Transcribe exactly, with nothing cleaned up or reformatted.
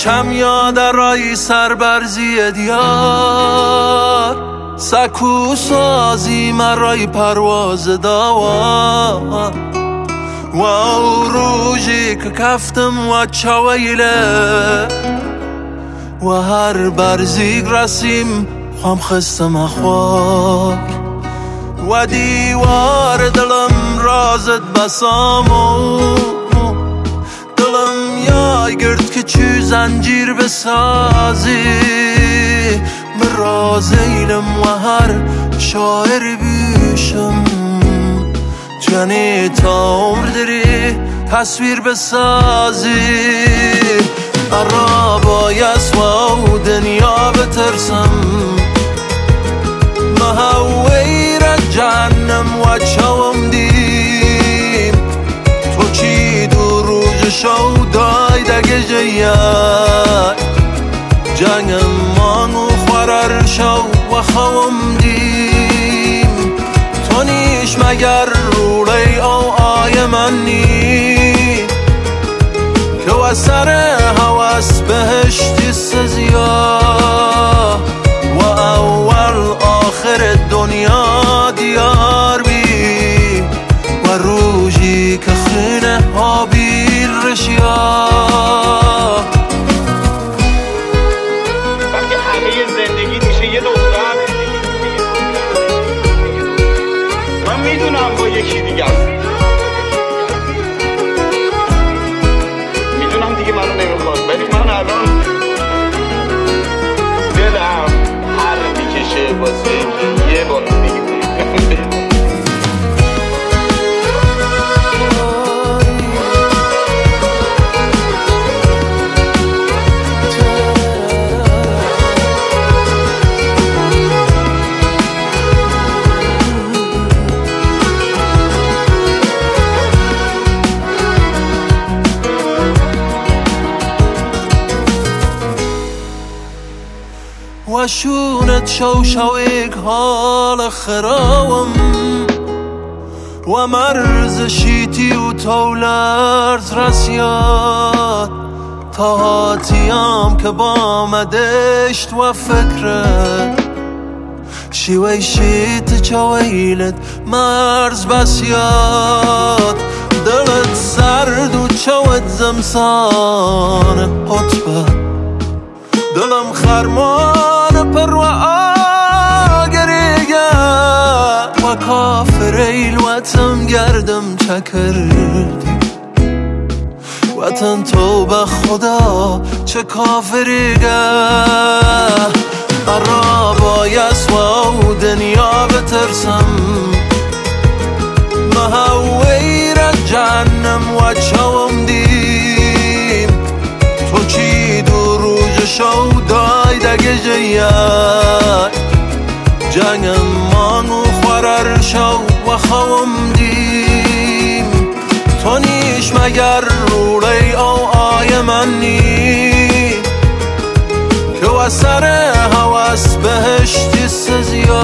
کم یاد رای سربرزی دیار سکو سازی مرای پرواز داوار و روزی که کفتم و چویله و هر برزیگ رسیم خام خستم اخوار و دیوار دلم رازت بسامو دلم یای گرد که چو زنجیر بسازی به راز ایلم و هر شاعر بیشم جنی تا عمر داری تصویر بسازی برا بایست و دنیا بترسم مهوی را جهنم و چوم دیم تو چی دو روز شو دای دگه جیای جنگم مانو خورر شو و خوام دیم تو نیش مگر رولی او آی من نی که و سر حواس بهشتی سزیا و اول آخر دنیا دیار بی و روزی که خینه حابیل رشیا وقتی همه زندگی میشه یه دختر من میدونم با یکی دیگه است میدونم دیگه منو نمیخواد ولی من الان دلم هر میکشه واسه یه بار دیگه و شونت شو شویک حال خراوم و مرز شیتی و تولرز رسیاد تا هاتیام که با مدشت و فکرت شیوی شیت چویلت مرز بسیاد دلت سرد و چوت زمسان حطبت دلم خرمان پر و آگریگه و کافر ایلوتم گردم چکردی وطن تو به خدا چه کافریگه برا بایست و دنیا بترسم مهوی را جهنم و چوم دیم تو چی دو روز شو دای دگه جیای جنگم مانو خورر شو و خوام دیم تو نیش مگر رولی او آی من نی که و سر حواس بهشتی سزیا